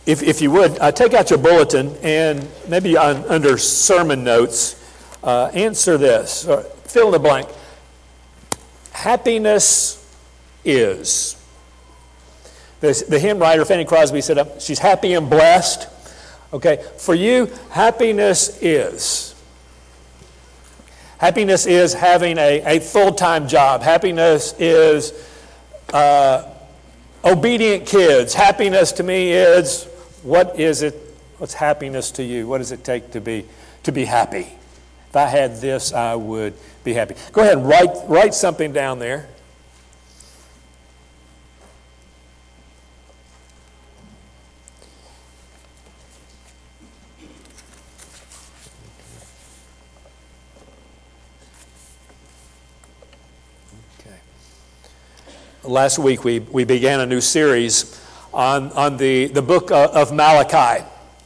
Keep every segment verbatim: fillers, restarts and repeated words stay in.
If, if you would, uh, take out your bulletin and maybe on, under sermon notes, uh, answer this, or fill in the blank. Happiness is. The, the hymn writer, Fanny Crosby, said uh, she's happy and blessed. Okay, for you, happiness is. Happiness is having a, a full-time job. Happiness is uh, obedient kids. Happiness to me is, what is it? What's happiness to you? What does it take to be to be happy? If I had this, I would be happy. Go ahead and write write something down there. Last week we, we began a new series on, on the, the book of Malachi.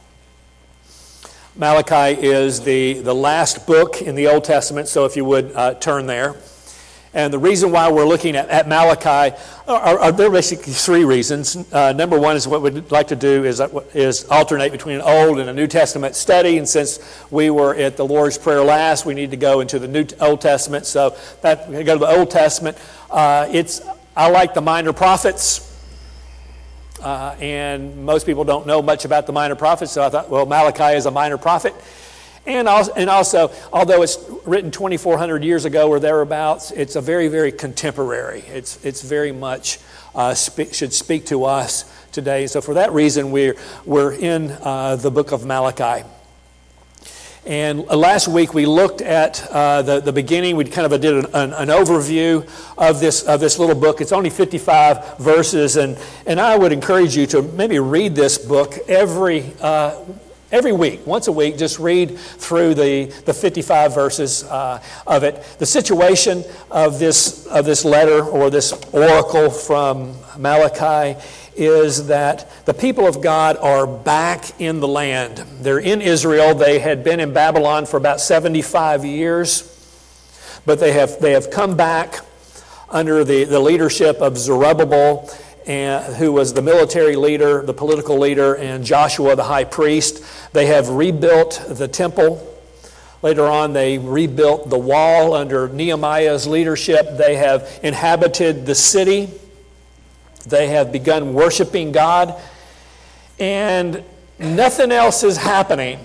Malachi is the, the last book in the Old Testament, so if you would uh, turn there. And the reason why we're looking at, at Malachi, are, are there are basically three reasons. Uh, number one is what we'd like to do is, is alternate between an Old and a New Testament study. And since we were at the Lord's Prayer last, we need to go into the New Old Testament. So that we go to the Old Testament. Uh, it's I like the minor prophets, uh, and most people don't know much about the minor prophets, so I thought, well, Malachi is a minor prophet. And also, and also although it's written twenty-four hundred years ago or thereabouts, it's a very, very contemporary. It's it's very much uh, spe- should speak to us today. So for that reason, we're, we're in uh, the book of Malachi. And last week we looked at uh, the, the beginning. We kind of did an, an, an overview of this of this little book. It's only fifty-five verses, and, and I would encourage you to maybe read this book every uh, every week, once a week. Just read through the, the fifty-five verses uh, of it. The situation of this of this letter or this oracle from Malachi is that the people of God are back in the land. They're in Israel. They had been in Babylon for about seventy-five years, but they have they have come back under the, the leadership of Zerubbabel, and, who was the military leader, the political leader, and Joshua the high priest. They have rebuilt the temple. Later on, they rebuilt the wall under Nehemiah's leadership. They have inhabited the city. They have begun worshiping God, and nothing else is happening.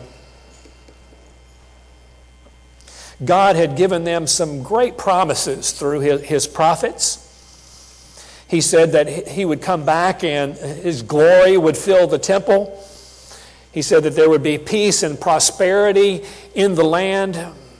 God had given them some great promises through his, his prophets. He said that he would come back and his glory would fill the temple. He said that there would be peace and prosperity in the land.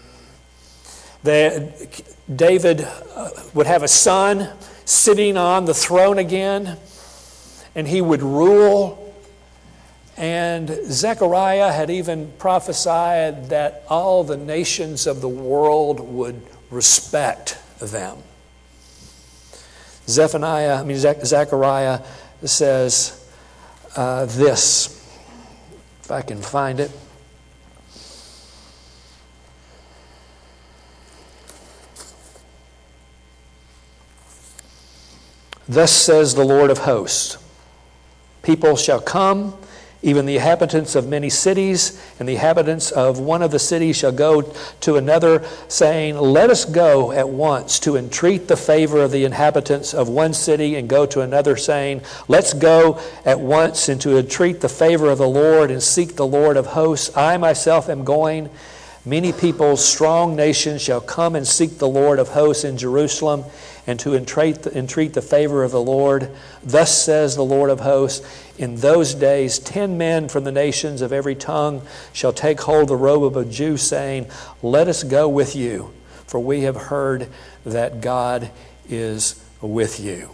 That David would have a son sitting on the throne again, and he would rule. And Zechariah had even prophesied that all the nations of the world would respect them. Zephaniah, I mean Zechariah says uh, this, if I can find it. Thus says the Lord of hosts, people shall come, even the inhabitants of many cities, and the inhabitants of one of the cities shall go to another, saying, let us go at once to entreat the favor of the inhabitants of one city, and go to another, saying, let's go at once and to entreat the favor of the Lord and seek the Lord of hosts. I myself am going. Many peoples, strong nations shall come and seek the Lord of hosts in Jerusalem, and to entreat the, entreat the favor of the Lord. Thus says the Lord of hosts, in those days ten men from the nations of every tongue shall take hold of the robe of a Jew, saying, let us go with you, for we have heard that God is with you.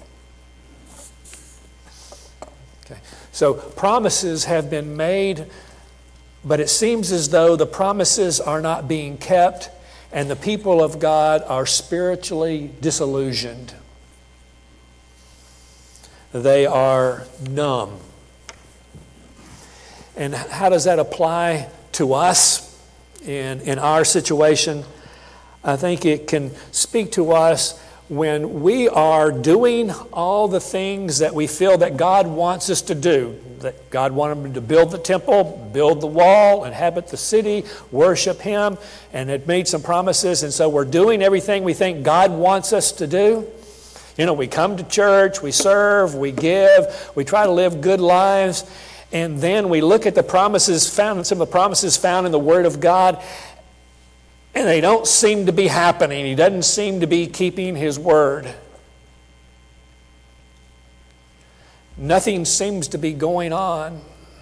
Okay. So promises have been made, but it seems as though the promises are not being kept, and the people of God are spiritually disillusioned. They are numb. And how does that apply to us in, in our situation? I think it can speak to us when we are doing all the things that we feel that God wants us to do, that God wanted to build the temple, build the wall, inhabit the city, worship Him, and had made some promises, and so we're doing everything we think God wants us to do. You know, we come to church, we serve, we give, we try to live good lives, and then we look at the promises found, some of the promises found in the Word of God, and they don't seem to be happening. He doesn't seem to be keeping His word. Nothing seems to be going on.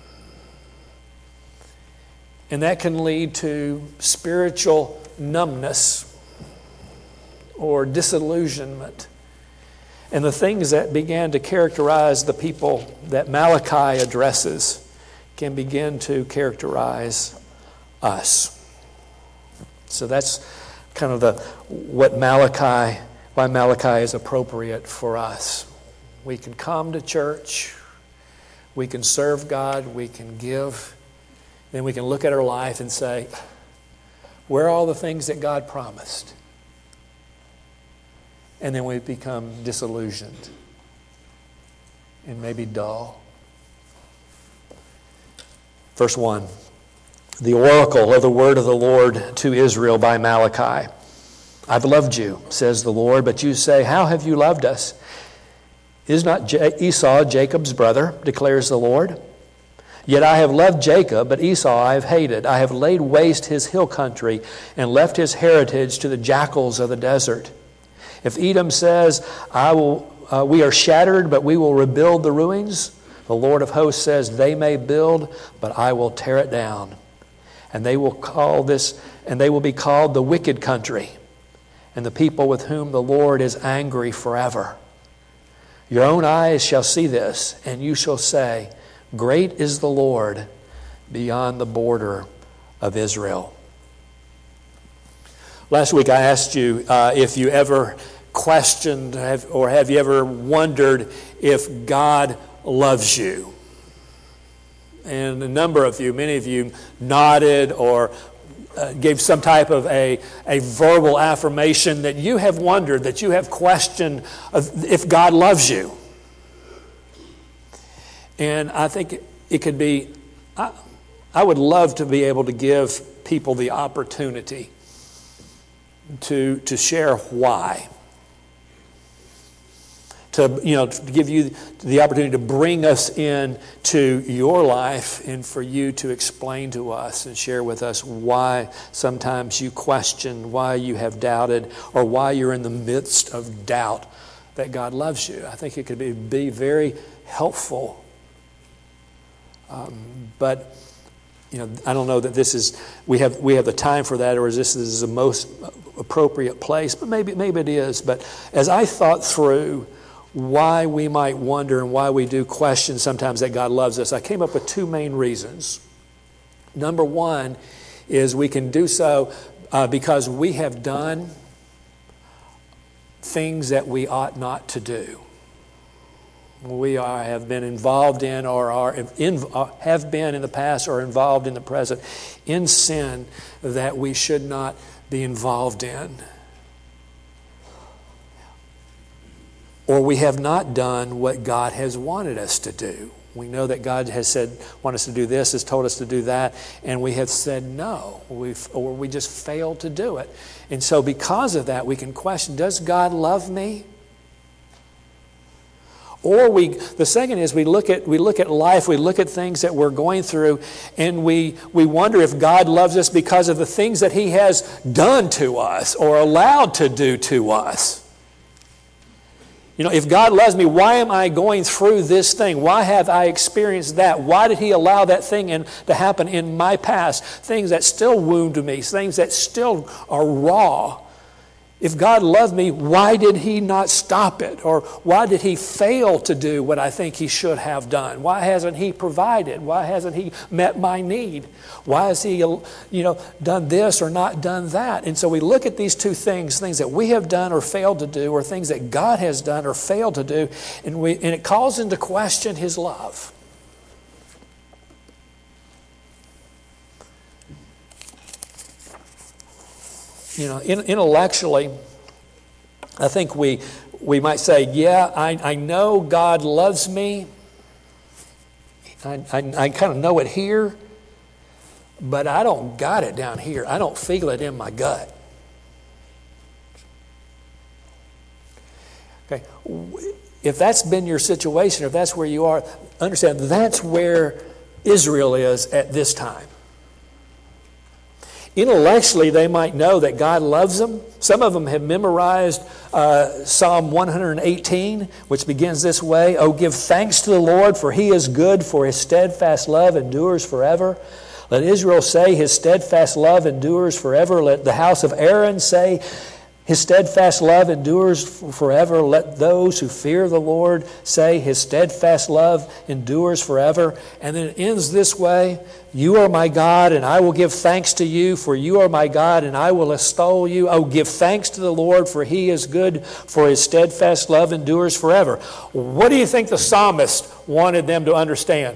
And that can lead to spiritual numbness or disillusionment. And the things that began to characterize the people that Malachi addresses can begin to characterize us. So that's kind of the what Malachi, why Malachi is appropriate for us. We can come to church, we can serve God, we can give, then we can look at our life and say, where are all the things that God promised? And then we become disillusioned and maybe dull. Verse one. The oracle of the word of the Lord to Israel by Malachi. I've loved you, says the Lord, but you say, how have you loved us? Is not Esau Jacob's brother, declares the Lord? Yet I have loved Jacob, but Esau I have hated. I have laid waste his hill country and left his heritage to the jackals of the desert. If Edom says, I will, uh, we are shattered, but we will rebuild the ruins, the Lord of hosts says, they may build, but I will tear it down. And they will call this, and they will be called the wicked country, and the people with whom the Lord is angry forever. Your own eyes shall see this, and you shall say, great is the Lord beyond the border of Israel. Last week I asked you uh, if you ever questioned have, or have you ever wondered if God loves you. And a number of you, many of you nodded or uh, gave some type of a, a verbal affirmation that you have wondered, that you have questioned if God loves you. And I think it, it could be, I, I would love to be able to give people the opportunity to, to share why. To, you know, to give you the opportunity to bring us in to your life and for you to explain to us and share with us why sometimes you question, why you have doubted, or why you're in the midst of doubt that God loves you. I think it could be, be very helpful. Um, but, you know, I don't know that this is, we have we have the time for that, or is this is the most appropriate place, but maybe maybe it is. But as I thought through why we might wonder and why we do question sometimes that God loves us, I came up with two main reasons. Number one is we can do so uh, because we have done things that we ought not to do. We are, have been involved in or are in, have been in the past or involved in the present in sin that we should not be involved in. Or we have not done what God has wanted us to do. We know that God has said, want us to do this, has told us to do that, and we have said no, We've, or we just failed to do it. And so because of that, we can question, does God love me? Or we, the second is we look at we look at life, we look at things that we're going through, and we we wonder if God loves us because of the things that He has done to us or allowed to do to us. You know, if God loves me, why am I going through this thing? Why have I experienced that? Why did He allow that thing in, to happen in my past? Things that still wound me, things that still are raw. If God loved me, why did He not stop it? Or why did He fail to do what I think He should have done? Why hasn't He provided? Why hasn't He met my need? Why has He, you know, done this or not done that? And so we look at these two things, things that we have done or failed to do, or things that God has done or failed to do, and we and it calls into question His love. You know, intellectually, I think we we might say, yeah, I, I know God loves me. I, I, I kind of know it here, but I don't got it down here. I don't feel it in my gut. Okay, if that's been your situation, if that's where you are, understand that's where Israel is at this time. Intellectually, they might know that God loves them. Some of them have memorized uh, Psalm one eighteen, which begins this way: "Oh, give thanks to the Lord, for He is good, for His steadfast love endures forever. Let Israel say, His steadfast love endures forever. Let the house of Aaron say, His steadfast love endures forever. Let those who fear the Lord say, His steadfast love endures forever." And then it ends this way: "You are my God, and I will give thanks to you, for you are my God, and I will extol you. Oh, give thanks to the Lord, for He is good, for His steadfast love endures forever." What do you think the psalmist wanted them to understand?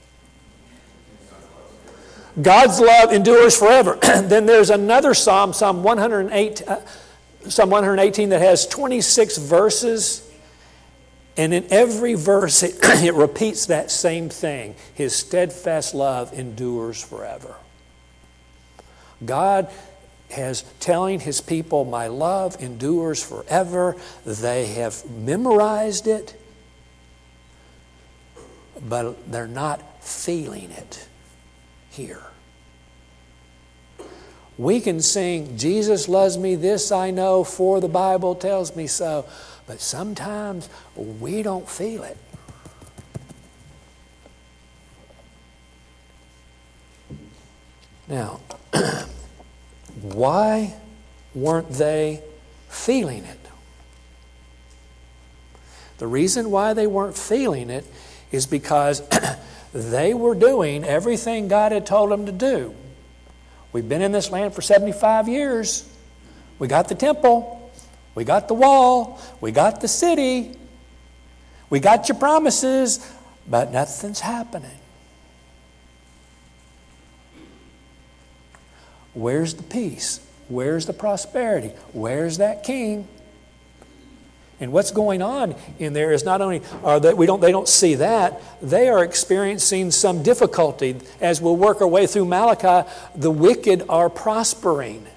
God's love endures forever. Then there's another psalm, Psalm one oh eight. Uh, Psalm one eighteen, that has twenty-six verses, and in every verse it, it repeats that same thing: His steadfast love endures forever. God has telling His people, my love endures forever. They have memorized it, but they're not feeling it here. We can sing, "Jesus loves me, this I know, for the Bible tells me so." But sometimes we don't feel it. Now, why weren't they feeling it? The reason why they weren't feeling it is because they were doing everything God had told them to do. We've been in this land for seventy-five years. We got the temple. We got the wall. We got the city. We got your promises, but nothing's happening. Where's the peace? Where's the prosperity? Where's that king? And what's going on in there is not only are that we don't they don't see that, they are experiencing some difficulty. As we'll work our way through Malachi, the wicked are prospering.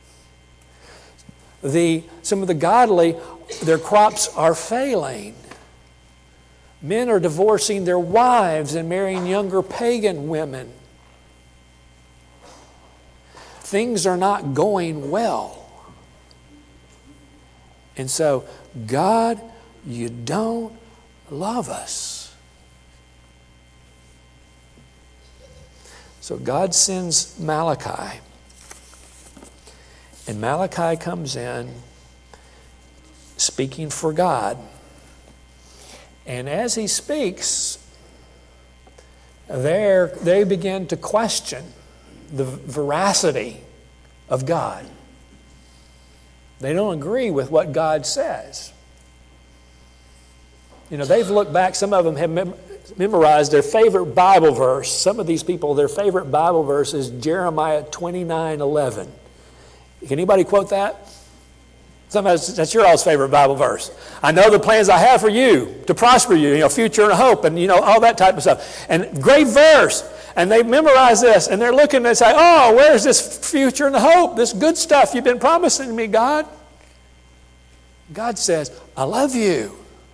The some of the godly, their crops are failing. Men are divorcing their wives and marrying younger pagan women. Things are not going well. And so, God, you don't love us. So God sends Malachi. And Malachi comes in speaking for God. And as he speaks, there they begin to question the veracity of God. They don't agree with what God says. You know, they've looked back, some of them have mem- memorized their favorite Bible verse. Some of these people, their favorite Bible verse is Jeremiah twenty-nine eleven. Can anybody quote that? Sometimes that's your all's favorite Bible verse. "I know the plans I have for you, to prosper you, you know, future and hope," and you know, all that type of stuff. And great verse. And they've memorized this, and they're looking and they say, "Oh, where's this future and hope, this good stuff you've been promising me, God?" God says, "I love you."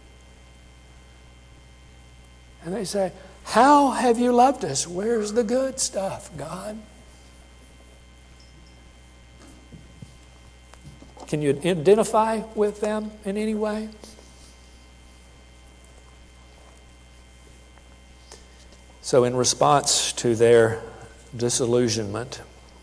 And they say, "How have you loved us? Where's the good stuff, God?" Can you identify with them in any way? So in response to their disillusionment,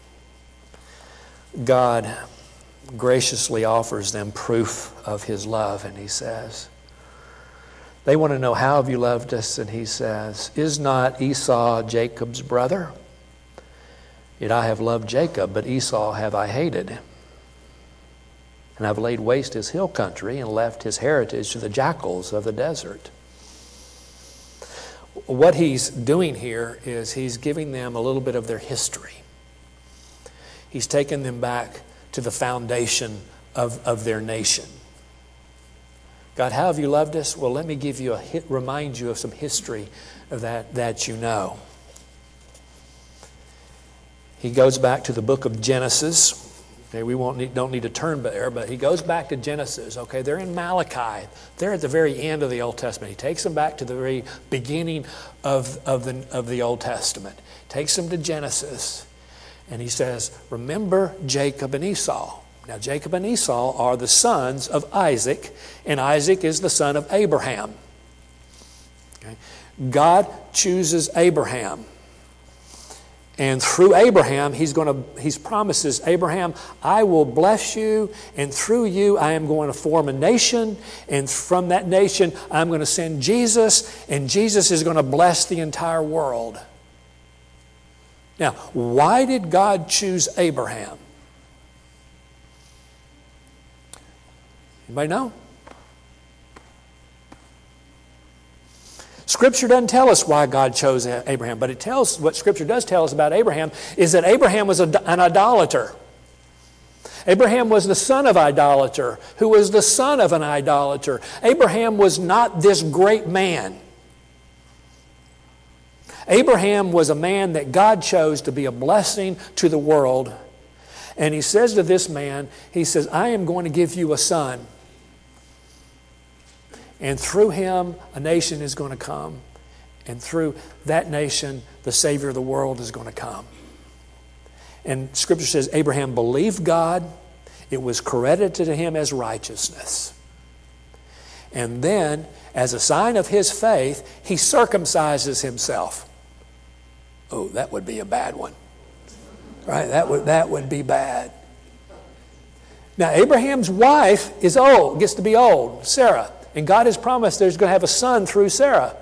God graciously offers them proof of His love, and He says, they want to know, "How have you loved us?" And He says, "Is not Esau Jacob's brother? Yet I have loved Jacob, but Esau have I hated. And I've laid waste his hill country and left his heritage to the jackals of the desert." What He's doing here is He's giving them a little bit of their history. He's taken them back to the foundation of, of their nation. God, how have you loved us? Well, let me give you a hit, remind you of some history of that that you know. He goes back to the book of Genesis. Okay, we won't need, don't need to turn there, but he goes back to Genesis. Okay, they're in Malachi. They're at the very end of the Old Testament. He takes them back to the very beginning of, of, the, of the Old Testament. Takes them to Genesis. And he says, remember Jacob and Esau. Now, Jacob and Esau are the sons of Isaac, and Isaac is the son of Abraham. Okay? God chooses Abraham. And through Abraham, he's going to, he promises, Abraham, I will bless you, and through you I am going to form a nation, and from that nation I'm going to send Jesus, and Jesus is going to bless the entire world. Now, why did God choose Abraham? Anybody know? Scripture doesn't tell us why God chose Abraham, but it tells, what Scripture does tell us about Abraham is that Abraham was a, an idolater. Abraham was the son of an idolater, who was the son of an idolater. Abraham was not this great man. Abraham was a man that God chose to be a blessing to the world. And he says to this man, he says, I am going to give you a son. And through him, a nation is going to come. And through that nation, the Savior of the world is going to come. And Scripture says Abraham believed God. It was credited to him as righteousness. And then, as a sign of his faith, he circumcises himself. Oh, that would be a bad one. Right? That would, that would be bad. Now, Abraham's wife is old, gets to be old, Sarah. And God has promised there's going to have a son through Sarah.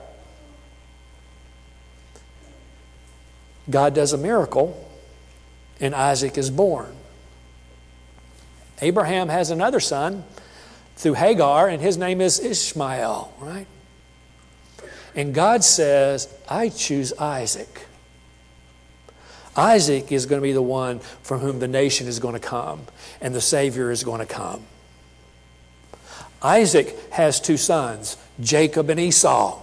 God does a miracle, and Isaac is born. Abraham has another son through Hagar, and his name is Ishmael, right? And God says, I choose Isaac. Isaac is going to be the one from whom the nation is going to come, and the Savior is going to come. Isaac has two sons, Jacob and Esau.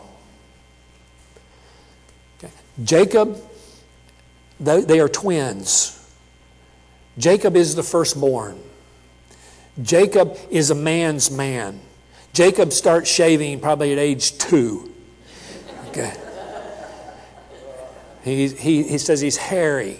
Okay. Jacob, they are twins. Jacob is the firstborn. Jacob is a man's man. Jacob starts shaving probably at age two. Okay. He, he, he says he's hairy.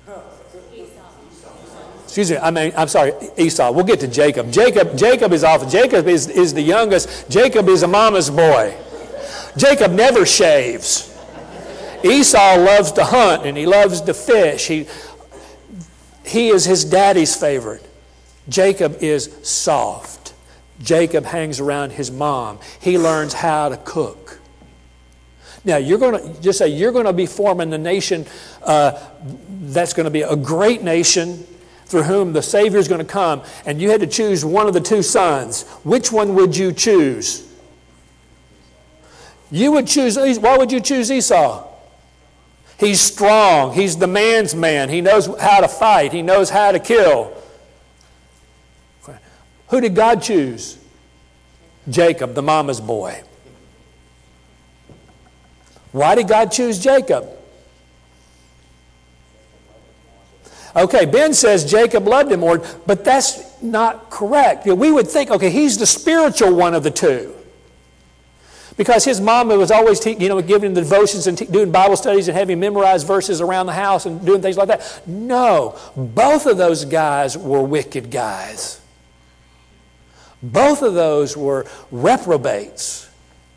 Excuse me, I mean, I'm sorry, Esau. We'll get to Jacob. Jacob, Jacob is off. Jacob is, is the youngest. Jacob is a mama's boy. Jacob never shaves. Esau loves to hunt and he loves to fish. He, he is his daddy's favorite. Jacob is soft. Jacob hangs around his mom. He learns how to cook. Now, you're going to just say you're going to be forming the nation uh, that's going to be a great nation through whom the Savior is going to come, and you had to choose one of the two sons. Which one would you choose? You would choose, why would you choose Esau? He's strong. He's the man's man. He knows how to fight. He knows how to kill. Who did God choose? Jacob, the mama's boy. Why did God choose Jacob? Okay, Ben says Jacob loved him more, but that's not correct. You know, we would think, okay, he's the spiritual one of the two. Because his mama was always te- you know, giving him the devotions and te- doing Bible studies and having him memorize verses around the house and doing things like that. No, both of those guys were wicked guys. Both of those were reprobates.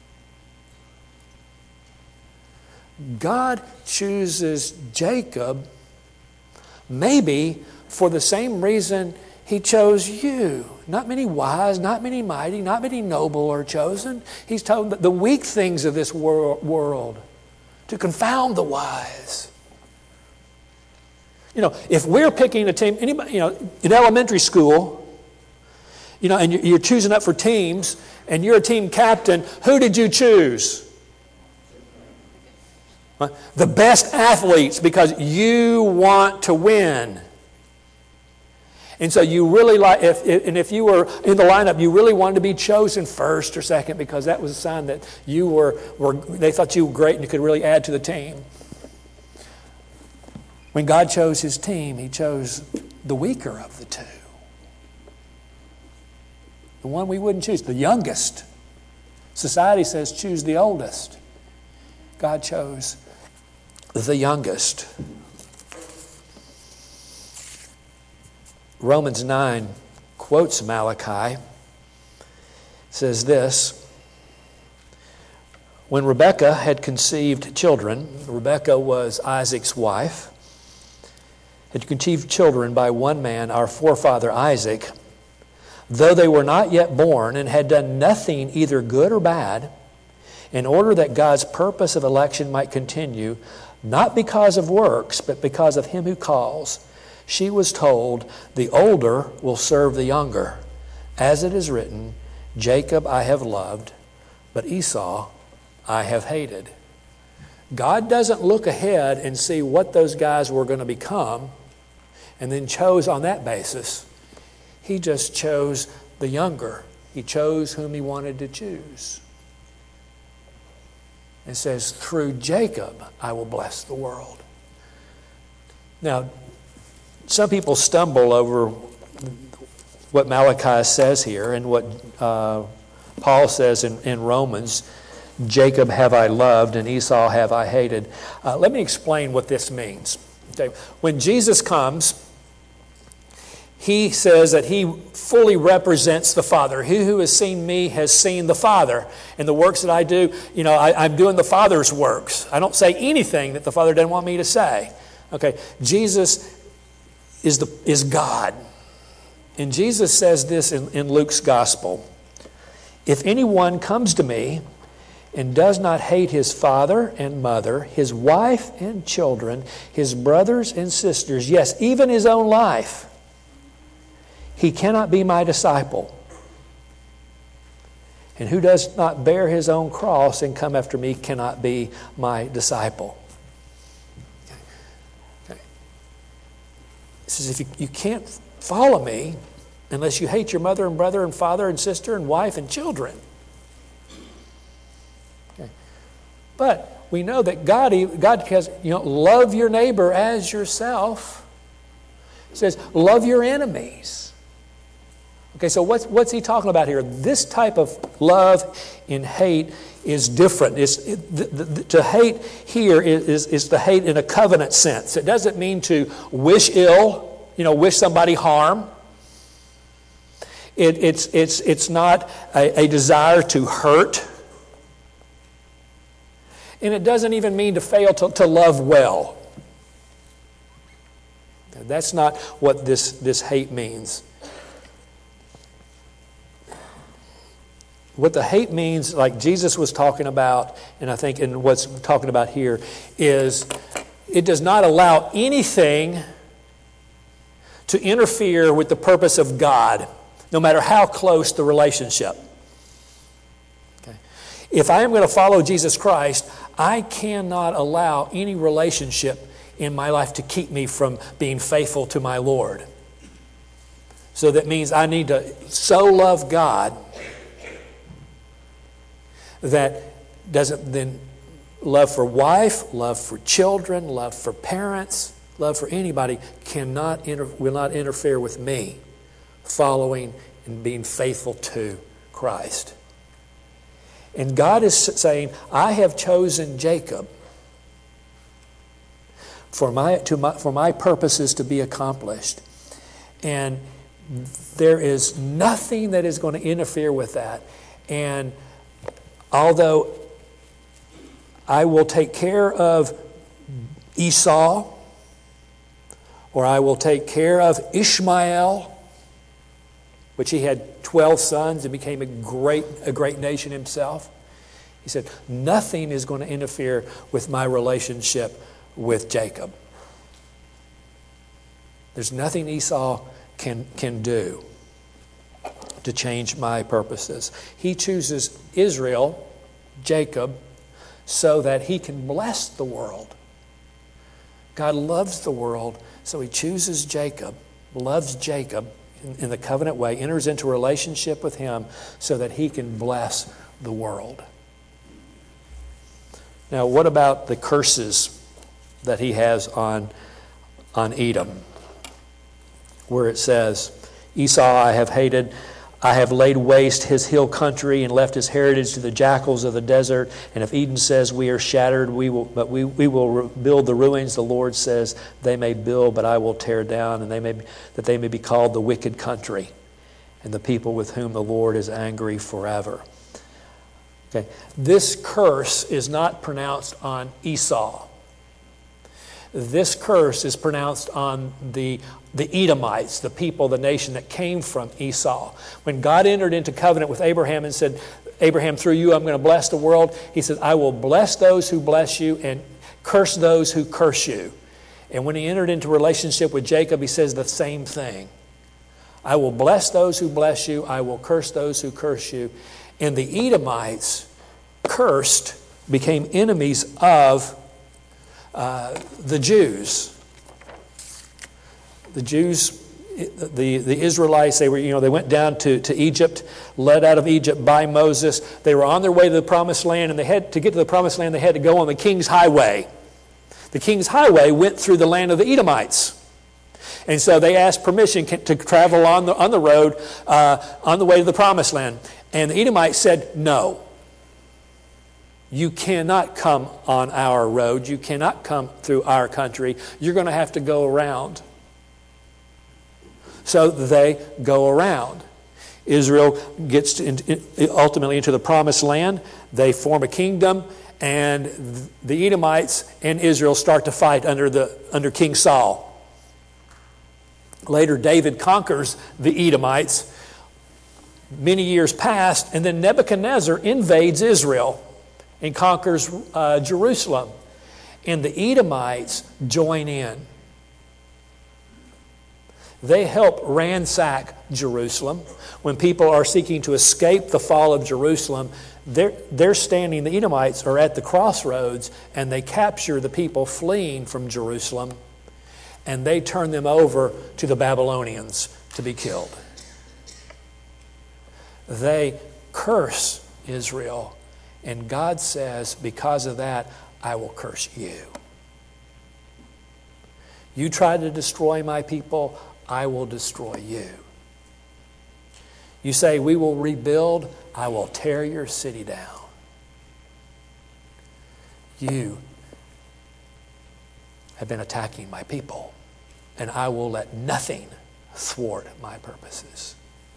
God chooses Jacob maybe for the same reason he chose you. Not many wise, not many mighty, not many noble are chosen. He's told the weak things of this wor- world to confound the wise. You know, if we're picking a team, anybody, you know, in elementary school, you know, and you're choosing up for teams, and you're a team captain, who did you choose? The best athletes, because you want to win. And so you really like, if, if, and if you were in the lineup, you really wanted to be chosen first or second because that was a sign that you were, were they thought you were great and you could really add to the team. When God chose his team, he chose the weaker of the two. The one we wouldn't choose, the youngest. Society says choose the oldest. God chose the youngest. Romans nine quotes Malachi. It says this: when Rebekah had conceived children, Rebekah was Isaac's wife, had conceived children by one man, our forefather Isaac, though they were not yet born and had done nothing either good or bad, in order that God's purpose of election might continue, not because of works, but because of him who calls, she was told, the older will serve the younger. As it is written, Jacob I have loved, but Esau I have hated. God doesn't look ahead and see what those guys were going to become and then chose on that basis. He just chose the younger. He chose whom he wanted to choose. It says, through Jacob I will bless the world. Now, some people stumble over what Malachi says here and what uh, Paul says in, in Romans, Jacob have I loved and Esau have I hated. Uh, let me explain what this means. Okay. When Jesus comes, he says that he fully represents the Father. He who has seen me has seen the Father. And the works that I do, you know, I, I'm doing the Father's works. I don't say anything that the Father doesn't want me to say. Okay, Jesus is the is God. And Jesus says this in, in Luke's Gospel. If anyone comes to me and does not hate his father and mother, his wife and children, his brothers and sisters, yes, even his own life, he cannot be my disciple. And who does not bear his own cross and come after me cannot be my disciple. Okay. Okay. It says if you, you can't follow me unless you hate your mother and brother and father and sister and wife and children. Okay. But we know that God, God has, you know, love your neighbor as yourself. It says, love your enemies. Okay, so what's, what's he talking about here? This type of love and hate is different. It's, it, the, the, to hate here is, is, is to hate in a covenant sense. It doesn't mean to wish ill, you know, wish somebody harm. It, it's, it's, it's not a, a desire to hurt. And it doesn't even mean to fail to, to love well. That's not what this, this hate means. What the hate means, like Jesus was talking about, and I think in what's talking about here, is it does not allow anything to interfere with the purpose of God, no matter how close the relationship. Okay. If I am going to follow Jesus Christ, I cannot allow any relationship in my life to keep me from being faithful to my Lord. So that means I need to so love God that doesn't then love for wife, love for children, love for parents, love for anybody cannot inter, will not interfere with me following and being faithful to Christ. And God is saying, I have chosen Jacob for my, to my, for my purposes to be accomplished. And there is nothing that is going to interfere with that. And although I will take care of Esau, or I will take care of Ishmael, which he had twelve sons and became a great, a great nation himself. He said, nothing is going to interfere with my relationship with Jacob. There's nothing Esau can, can do to change my purposes. He chooses Israel, Jacob, so that he can bless the world. God loves the world, so he chooses Jacob loves Jacob in, in the covenant way, enters into a relationship with him so that he can bless the world. Now, what about the curses that he has on, on Edom? Where it says, Esau I have hated, I have laid waste his hill country and left his heritage to the jackals of the desert. And if Edom says we are shattered, we will, but we, we will build the ruins. The Lord says they may build, but I will tear down, and they may that they may be called the wicked country, and the people with whom the Lord is angry forever. Okay, this curse is not pronounced on Esau. This curse is pronounced on the, the Edomites, the people, the nation that came from Esau. When God entered into covenant with Abraham and said, Abraham, through you I'm going to bless the world, he said, I will bless those who bless you and curse those who curse you. And when he entered into relationship with Jacob, he says the same thing. I will bless those who bless you, I will curse those who curse you. And the Edomites, cursed, became enemies of Uh, the Jews. The Jews, the, the Israelites, they were, you know, they went down to, to Egypt, led out of Egypt by Moses. They were on their way to the promised land, and they had to get to the promised land, they had to go on the King's Highway. The King's Highway went through the land of the Edomites. And so they asked permission to travel on the, on the road, uh, on the way to the promised land. And the Edomites said, no. You cannot come on our road. You cannot come through our country. You're going to have to go around. So they go around. Israel gets to, ultimately into the promised land. They form a kingdom, and the Edomites and Israel start to fight under the under King Saul. Later, David conquers the Edomites. Many years pass, and then Nebuchadnezzar invades Israel and conquers uh, Jerusalem. And the Edomites join in. They help ransack Jerusalem. When people are seeking to escape the fall of Jerusalem, they're, they're standing, the Edomites are at the crossroads, and they capture the people fleeing from Jerusalem, and they turn them over to the Babylonians to be killed. They curse Israel. And God says, because of that, I will curse you. You try to destroy my people, I will destroy you. You say, we will rebuild, I will tear your city down. You have been attacking my people, and I will let nothing thwart my purposes.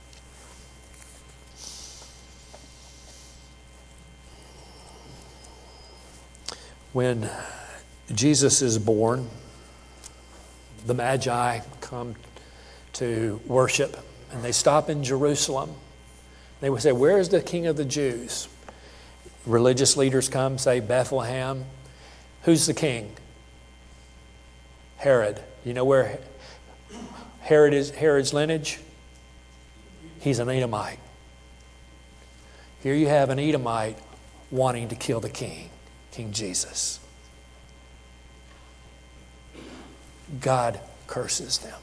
When Jesus is born, the Magi come to worship, and they stop in Jerusalem. They would say, where is the King of the Jews? Religious leaders come, say, Bethlehem. Who's the king? Herod. You know where Herod is, Herod's lineage? He's an Edomite. Here you have an Edomite wanting to kill the king. King Jesus. God curses them.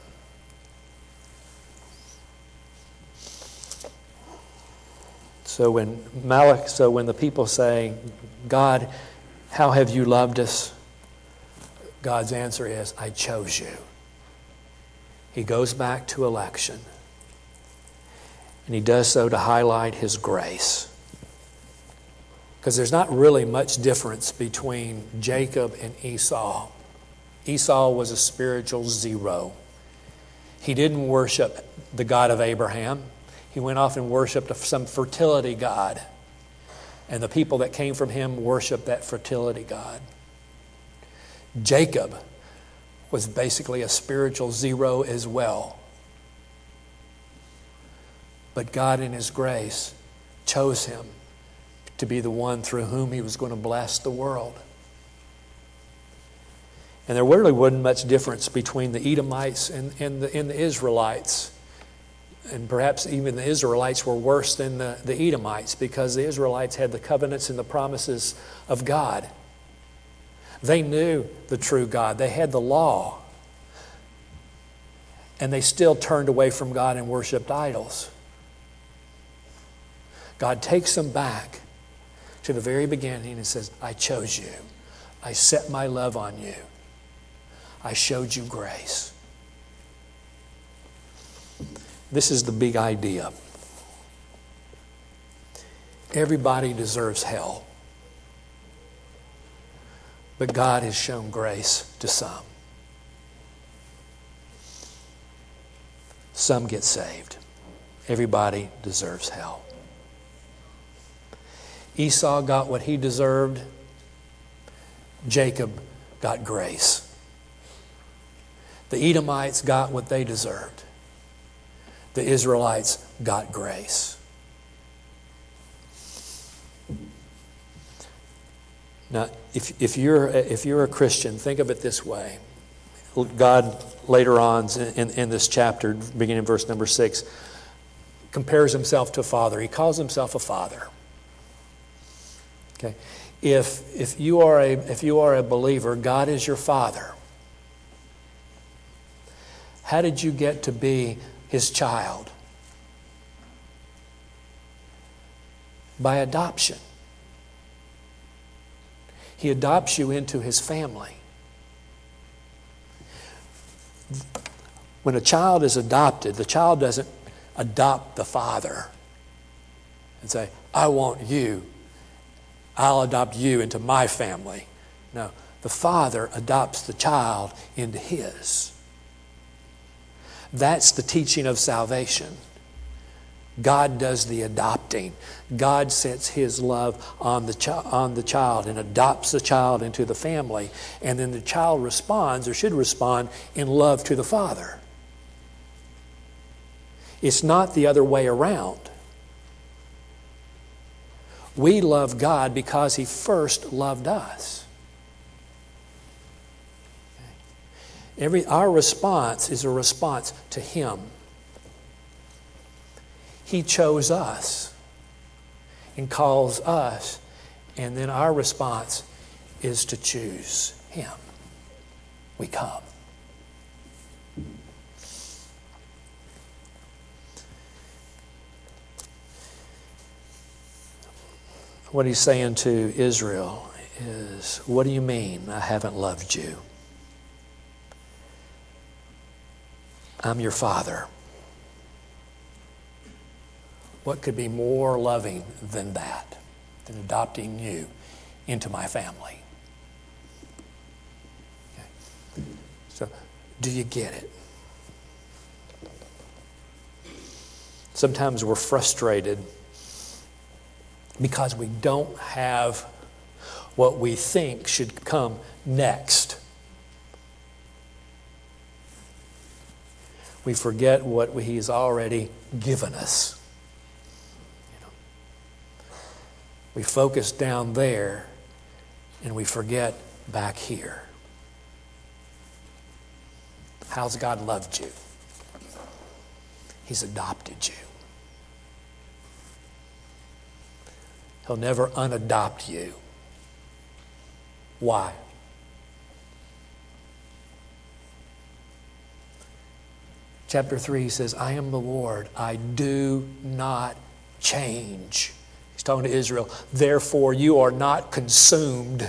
So when Malach, so when the people say, God, how have you loved us? God's answer is, I chose you. He goes back to election. And he does so to highlight his grace. Because there's not really much difference between Jacob and Esau. Esau was a spiritual zero. He didn't worship the God of Abraham. He went off and worshiped some fertility god. And the people that came from him worshiped that fertility god. Jacob was basically a spiritual zero as well. But God in his grace chose him to be the one through whom he was going to bless the world. And there really wasn't much difference between the Edomites and, and, the, and the Israelites. And perhaps even the Israelites were worse than the, the Edomites, because the Israelites had the covenants and the promises of God. They knew the true God. They had the law. and they still turned away from God and worshiped idols. God takes them back to the very beginning and says, I chose you. I set my love on you. I showed you grace. This is the big idea. Everybody deserves hell. But God has shown grace to some. Some get saved. Everybody deserves hell. Esau got what he deserved. Jacob got grace. The Edomites got what they deserved. The Israelites got grace. Now, if, if, you're, if you're a Christian, think of it this way. God, later on in, in this chapter, beginning in verse number six, compares himself to a father. He calls himself a father. Okay. If, if, you are a, if you are a believer, God is your father. How did you get to be his child? By adoption. He adopts you into his family. When a child is adopted, the child doesn't adopt the father and say, I want you. I'll adopt you into my family. No, the father adopts the child into his. That's the teaching of salvation. God does the adopting. God sets his love on the, chi- on the child and adopts the child into the family. And then the child responds, or should respond, in love to the father. It's not the other way around. We love God because he first loved us. Every, our response is a response to him. He chose us and calls us, and then our response is to choose him. We come. What he's saying to Israel is, what do you mean I haven't loved you? I'm your father. What could be more loving than that, than adopting you into my family? Okay. So, do you get it? Sometimes we're frustrated because we don't have what we think should come next. We forget what he's already given us. You know, we focus down there and we forget back here. How's God loved you? He's adopted you. He'll never unadopt you. Why? Chapter three says, I am the Lord. I do not change. He's talking to Israel. Therefore, you are not consumed.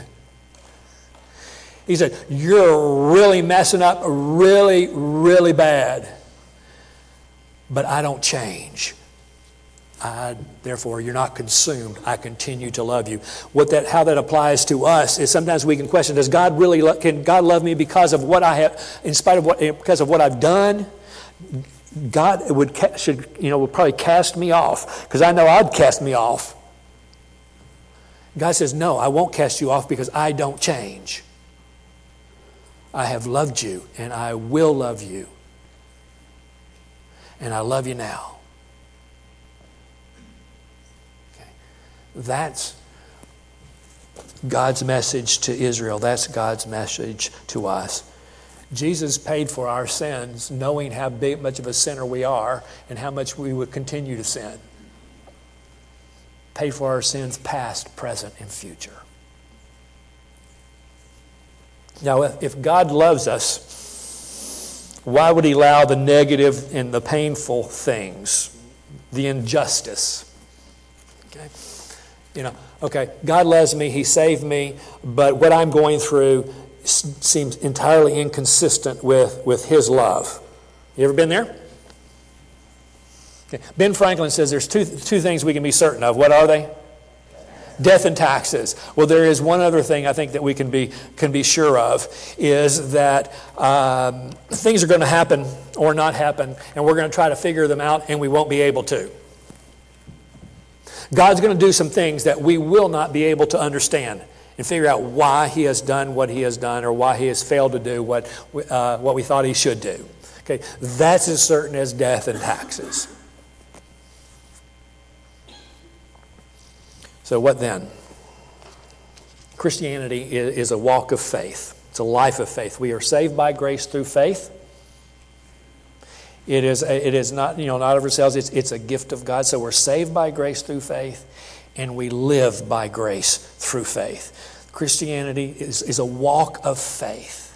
He said, you're really messing up really, really bad. But I don't change. I, therefore, you're not consumed. I continue to love you. What that, how that applies to us is sometimes we can question: Does God really? Lo- can God love me because of what I have, in spite of what, because of what I've done? God would should you know would probably cast me off, because I know I'd cast me off. God says, no, I won't cast you off because I don't change. I have loved you, and I will love you, and I love you now. That's God's message to Israel. That's God's message to us. Jesus paid for our sins, knowing how big, much of a sinner we are and how much we would continue to sin. Paid for our sins past, present, and future. Now, if God loves us, Why would he allow the negative and the painful things, the injustice? Okay. You know, okay, God loves me, he saved me, but what I'm going through seems entirely inconsistent with, with his love. You ever been there? Okay. Ben Franklin says there's two, two things we can be certain of. What are they? Death and taxes. Well, there is one other thing I think that we can be can be sure of, is that um, things are going to happen or not happen, and we're going to try to figure them out, and we won't be able to. God's going to do some things that we will not be able to understand and figure out why he has done what he has done, or why he has failed to do what uh, what we thought he should do. Okay, that's as certain as death and taxes. So what then? Christianity is a walk of faith. It's a life of faith. We are saved by grace through faith. It is it is not, you know, not of ourselves. It's it's a gift of God. So we're saved by grace through faith, and we live by grace through faith. Christianity is, is a walk of faith.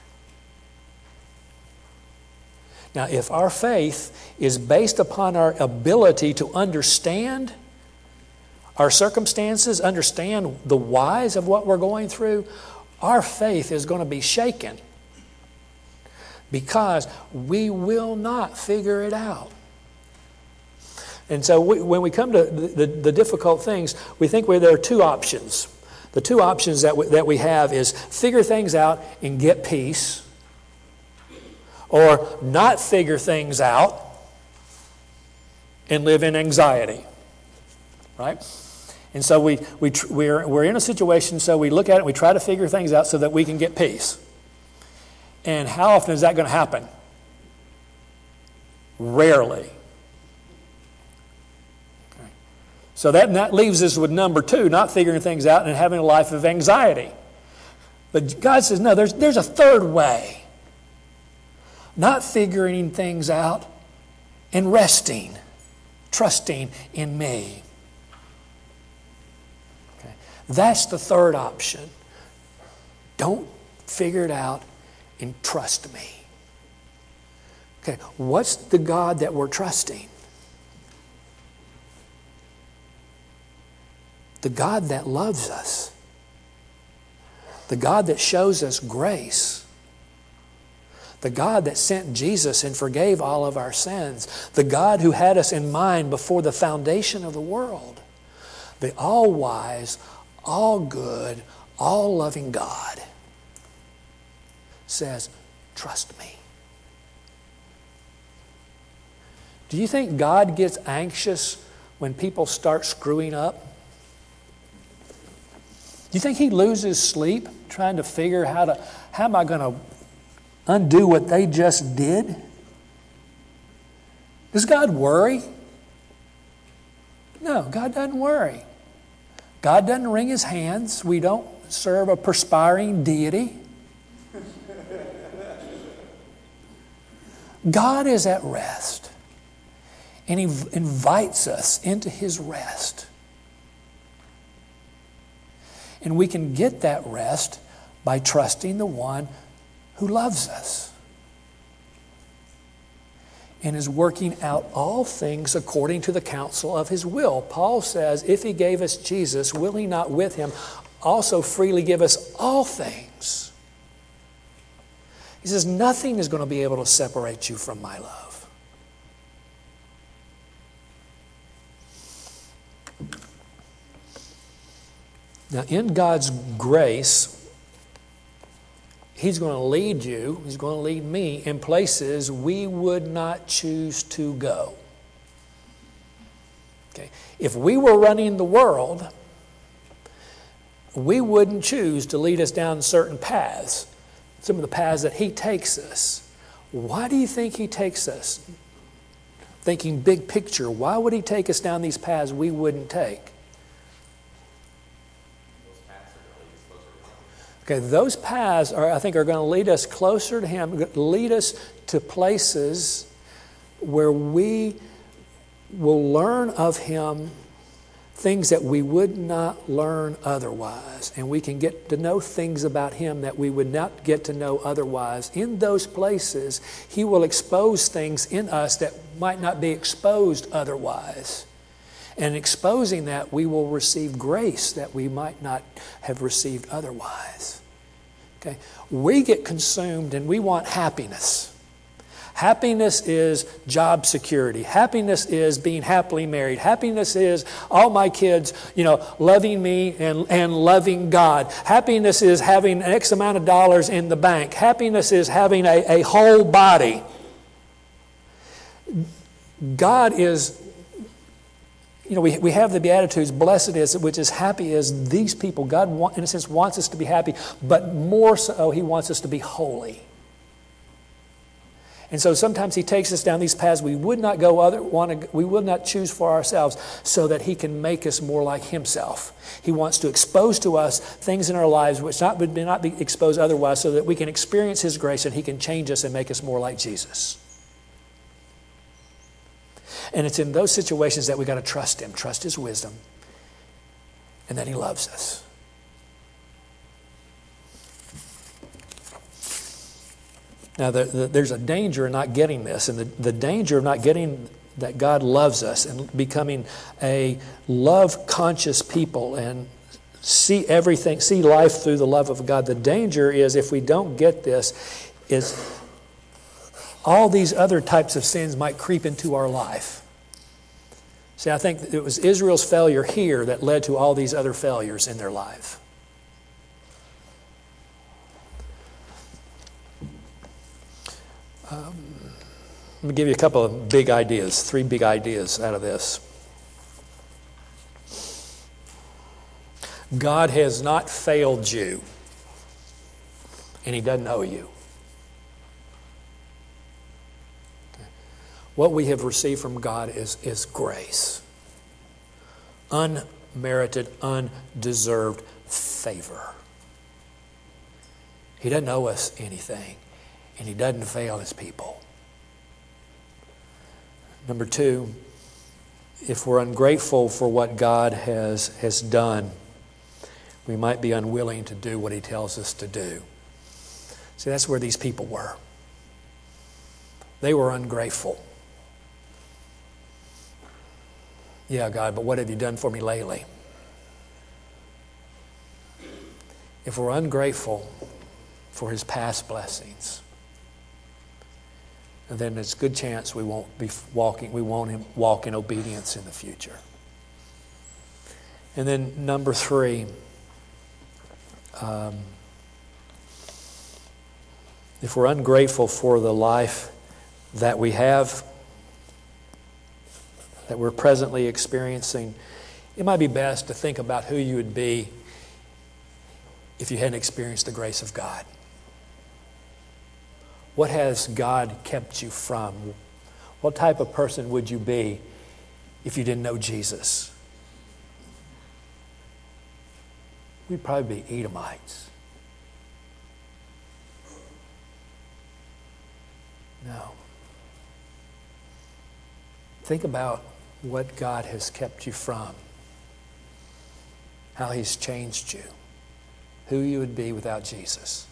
Now, if our faith is based upon our ability to understand our circumstances, understand the whys of what we're going through, our faith is going to be shaken, because we will not figure it out. And so we, when we come to the, the, the difficult things, we think we, there are two options. The two options that we, that we have is figure things out and get peace, or not figure things out and live in anxiety. Right? And so we, we, we're, we're in a situation, so we look at it, we try to figure things out so that we can get peace. And how often is that going to happen? Rarely. Okay. So that, that leaves us with number two, not figuring things out and having a life of anxiety. But God says, no, there's, there's a third way. Not figuring things out and resting, trusting in me. That's the third option. Don't figure it out and trust me. Okay, what's the God that we're trusting? The God that loves us. The God that shows us grace. The God that sent Jesus and forgave all of our sins. The God who had us in mind before the foundation of the world. The all-wise, all good, all loving God says, trust me. Do you think God gets anxious when people start screwing up? Do you think he loses sleep trying to figure how to, how am I going to undo what they just did? Does God worry? No, God doesn't worry. God doesn't wring his hands. We don't serve a perspiring deity. God is at rest. And he invites us into his rest. And we can get that rest by trusting the one who loves us and is working out all things according to the counsel of his will. Paul says, if he gave us Jesus, will he not with him also freely give us all things? He says, nothing is going to be able to separate you from my love. Now, in God's grace, he's going to lead you, he's going to lead me in places we would not choose to go. Okay. If we were running the world, we wouldn't choose to lead us down certain paths, some of the paths that he takes us. Why do you think he takes us? Thinking big picture, why would he take us down these paths we wouldn't take? Okay, those paths are, I think, are going to lead us closer to him, lead us to places where we will learn of him things that we would not learn otherwise. And we can get to know things about Him that we would not get to know otherwise. In those places, He will expose things in us that might not be exposed otherwise. And exposing that, we will receive grace that we might not have received otherwise. Okay? We get consumed and we want happiness. Happiness is job security. Happiness is being happily married. Happiness is all my kids, you know, loving me and, and loving God. Happiness is having X amount of dollars in the bank. Happiness is having a, a whole body. God is, you know, we, we have the Beatitudes, blessed is, which is happy as these people. God, in a sense, wants us to be happy, but more so, He wants us to be holy. And so sometimes He takes us down these paths we would not go other want to we would not choose for ourselves, so that He can make us more like Himself. He wants to expose to us things in our lives which not would not be exposed otherwise, so that we can experience His grace and He can change us and make us more like Jesus. And it's in those situations that we got to trust Him, trust His wisdom, and that He loves us. Now, the, the, there's a danger in not getting this, and the, the danger of not getting that God loves us and becoming a love-conscious people and see everything, see life through the love of God. The danger is, if we don't get this, is all these other types of sins might creep into our life. See, I think it was Israel's failure here that led to all these other failures in their life. Um, let me give you a couple of big ideas, three big ideas out of this. God has not failed you, and He doesn't owe you. What we have received from God is, is grace. Unmerited, undeserved favor. He doesn't owe us anything. And He doesn't fail His people. Number two, if we're ungrateful for what God has, has done, we might be unwilling to do what He tells us to do. See, that's where these people were. They were ungrateful. Yeah, God, but what have you done for me lately? If we're ungrateful for His past blessings, and then there's a good chance we won't be walking, we won't walk in obedience in the future. And then number three, um, if we're ungrateful for the life that we have, that we're presently experiencing, it might be best to think about who you would be if you hadn't experienced the grace of God. What has God kept you from? What type of person would you be if you didn't know Jesus? We'd probably be Edomites. No. Think about what God has kept you from, how He's changed you, who you would be without Jesus.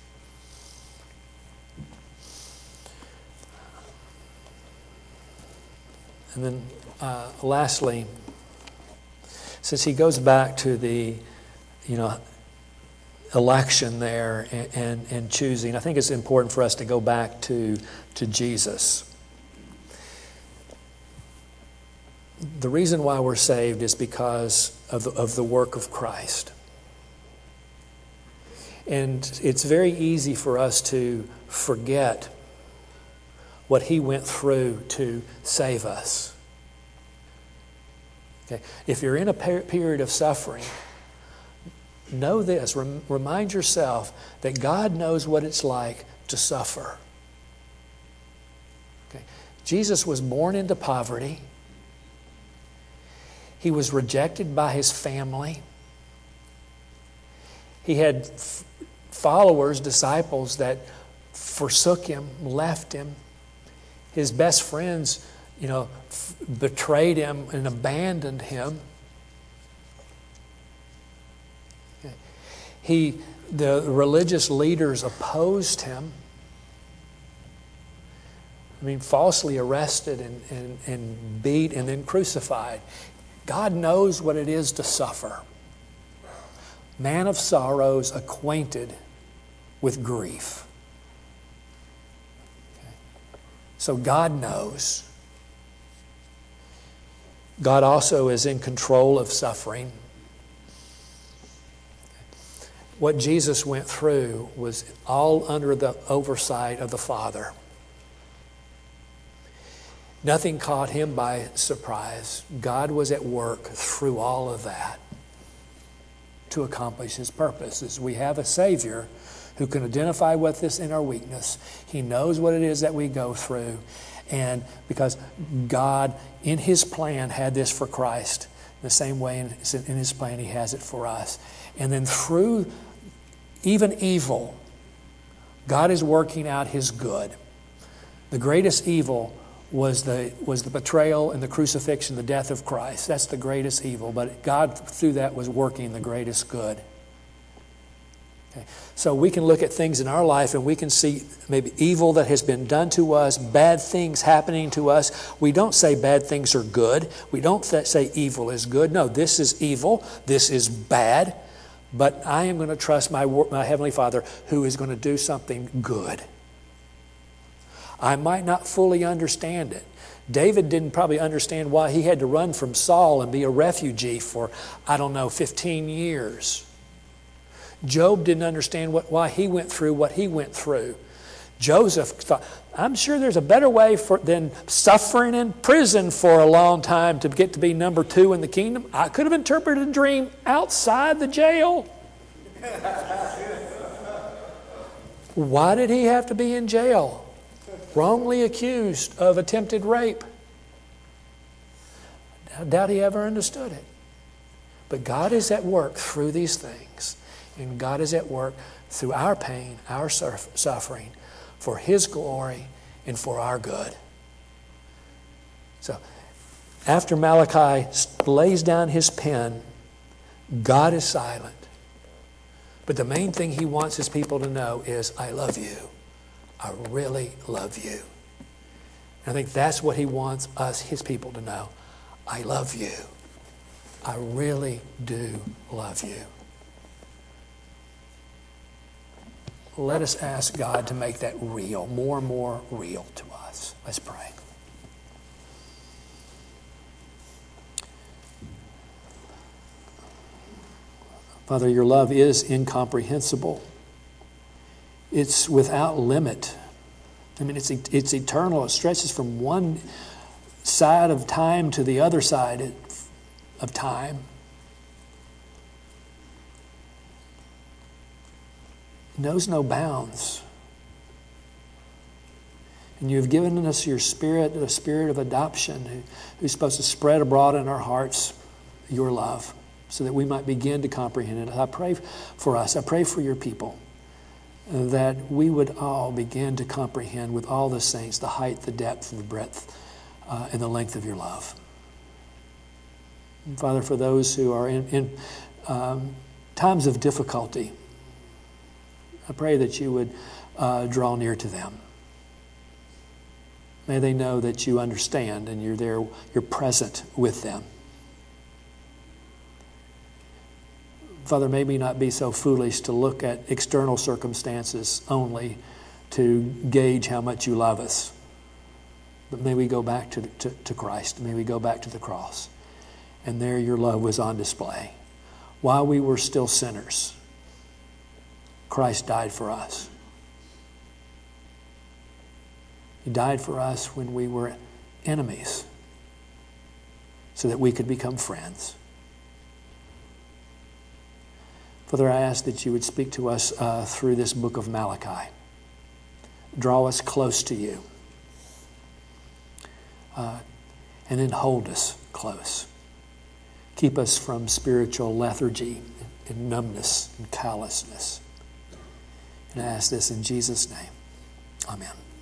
And then uh, lastly, since he goes back to the, you know, election there and, and, and choosing, I think it's important for us to go back to, to Jesus. The reason why we're saved is because of the, of the work of Christ. And it's very easy for us to forget what He went through to save us. Okay. If you're in a per- period of suffering, know this, rem- remind yourself that God knows what it's like to suffer. Okay. Jesus was born into poverty. He was rejected by His family. He had f- followers, disciples that forsook Him, left Him. His best friends, you know, f- betrayed Him and abandoned Him. He, the religious leaders opposed him. I mean, falsely arrested and, and, and beat and then crucified. God knows what it is to suffer. Man of sorrows, acquainted with grief. Okay. So God knows. God also is in control of suffering. What Jesus went through was all under the oversight of the Father. Nothing caught him by surprise. God was at work through all of that to accomplish his purposes. We have a Savior who can identify with us in our weakness. He knows what it is that we go through. And because God, in his plan, had this for Christ, the same way in, in his plan he has it for us. And then through even evil, God is working out his good. The greatest evil was the, was the betrayal and the crucifixion, the death of Christ. That's the greatest evil. But God, through that, was working the greatest good. Okay. So we can look at things in our life and we can see maybe evil that has been done to us, bad things happening to us. We don't say bad things are good. We don't th- say evil is good. No, this is evil. This is bad. But I am going to trust my, my Heavenly Father who is going to do something good. I might not fully understand it. David didn't probably understand why he had to run from Saul and be a refugee for, I don't know, fifteen years. Job didn't understand what, why he went through what he went through. Joseph thought, I'm sure there's a better way for, than suffering in prison for a long time to get to be number two in the kingdom. I could have interpreted a dream outside the jail. Why did he have to be in jail? Wrongly accused of attempted rape. I doubt he ever understood it. But God is at work through these things. And God is at work through our pain, our suffering, for his glory and for our good. So, after Malachi lays down his pen, God is silent. But the main thing he wants his people to know is, I love you. I really love you. And I think that's what he wants us, his people, to know. I love you. I really do love you. Let us ask God to make that real, more and more real to us. Let's pray. Father, your love is incomprehensible. It's without limit. I mean, it's, it's eternal. It stretches from one side of time to the other side of time. It knows no bounds. And you have given us your Spirit, the Spirit of adoption, who, who's supposed to spread abroad in our hearts your love, so that we might begin to comprehend it. I pray for us. I pray for your people, that we would all begin to comprehend with all the saints the height, the depth, and the breadth, uh, and the length of your love. And Father, for those who are in, in um, times of difficulty, I pray that you would uh, draw near to them. May they know that you understand and you're there, you're present with them. Father, may we not be so foolish to look at external circumstances only to gauge how much you love us. But may we go back to, to, to Christ. May we go back to the cross. And there your love was on display. While we were still sinners, Christ died for us. He died for us when we were enemies, so that we could become friends. Father, I ask that you would speak to us uh, through this book of Malachi. Draw us close to you. Uh, and then hold us close. Keep us from spiritual lethargy and numbness and callousness. And I ask this in Jesus' name. Amen.